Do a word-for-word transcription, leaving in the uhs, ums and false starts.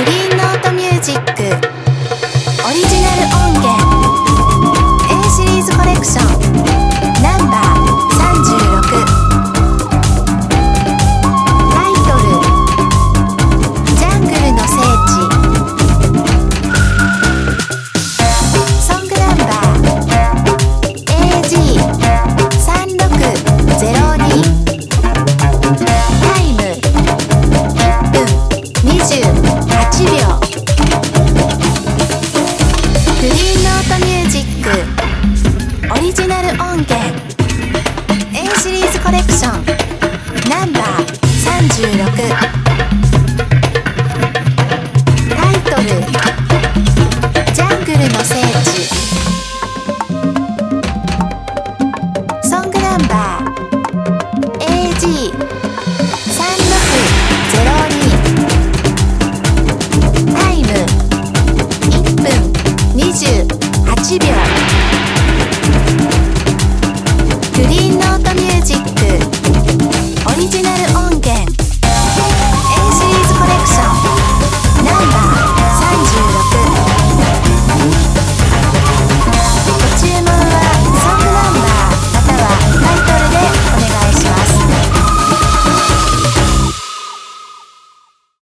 グリーンノートミュージックオリジナル音源 A シリーズコレクションナンバーさんじゅうろくタイトルジャングルの聖地ソングナンバー エージーさんろくゼロに タイムいっぷんにじゅうはちびょうグリーンノートミュージックオリジナル音源 A シリーズコレクションナンバーさんじゅうろく